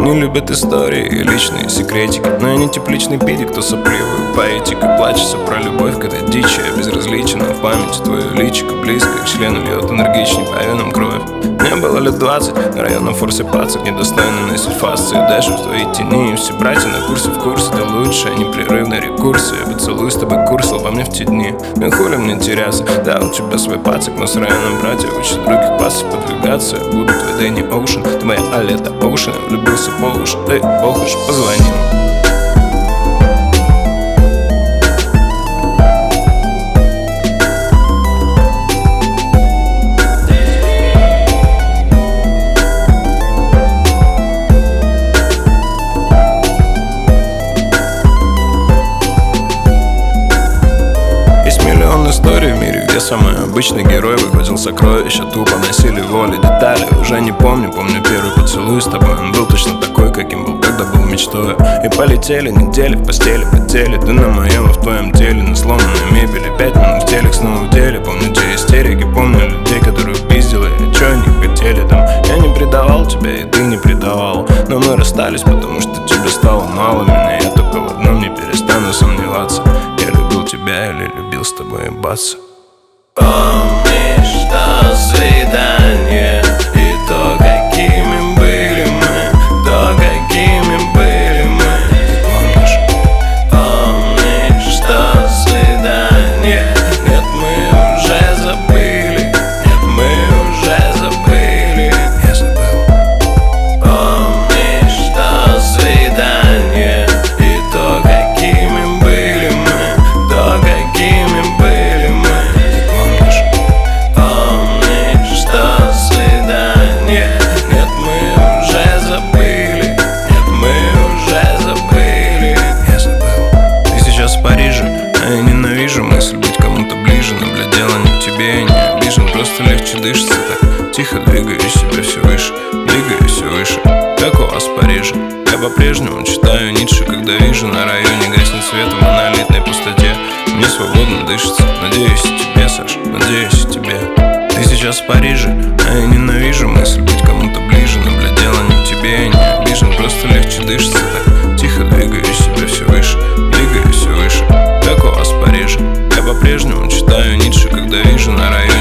не любят истории и личные секретики, но я не тепличный педик, кто сопливую поэтику. Плачется про любовь, когда дичь, я безразличен, а в памяти твое личико близко к члену льет энергичней по венам кровь. Мне было лет 20, на районном форсе пацак, недостойно носить фасцию, дальше в твоей тени. И все братья на курсе в курсе, ты лучшая непрерывная рекурсия. Я поцелуй с тобой курсил по мне в те дни. Ну хули мне теряться, да, у тебя свой пацак, но с районом братья учат других пацев подвигаться. Я буду твой Дэнни Оушен, ты моя Алета Оушен. Влюбился по уши, ты похож, позвонил. Истории в мире, где самый обычный герой выхватил сокровища, тупо носили воли детали. Уже не помню, помню первый поцелуй с тобой. Он был точно такой, каким был, когда был мечтой. И полетели недели в постели, потели. Ты на моем, а в твоем теле, на сломанной мебели. 5 минут в телек, снова в деле. Помню те истерики, помню людей, которые пиздил. И чё они хотели там? Я не предавал тебя, и ты не предавал. Но мы расстались, потому что тебе стало мало меня. Я только в одном не перестану сомневаться: я любил тебя или любил с тобой ебаться. Помнишь то свидание и то, какими были мы, то, какими были мы. Помнишь? Помнишь то свидание? Нет, мы уже забыли. Нет, мы уже забыли. Я забыл. Помнишь то свидание и то, какими были мы, то, какими были мы. Помнишь то свидание? Нет, мы уже забыли. Нет, мы уже забыли. Я забыл. Ты сейчас в Париже, а я ненавижу мысль быть кому-то ближе. Но, бля, дело не в тебе, я не обижен. Просто легче дышится так. Тихо двигаю себя все выше, двигаюсь все выше. Как у вас в Париже? Я по-прежнему читаю Ницше, когда вижу на районе гаснет свет в монолитной пустоте. Мне свободно дышится. Надеюсь, и тебе, Саш, надеюсь, и тебе. Ты сейчас в Париже, а я ненавижу мысль быть кому-то ближе. Но, бля, дело не в тебе, я не обижен. Просто легче дышится так. Тихо двигаю себя все выше, двигаюсь все выше. Как у вас в Париже? Я по-прежнему читаю Ницше, когда вижу на районе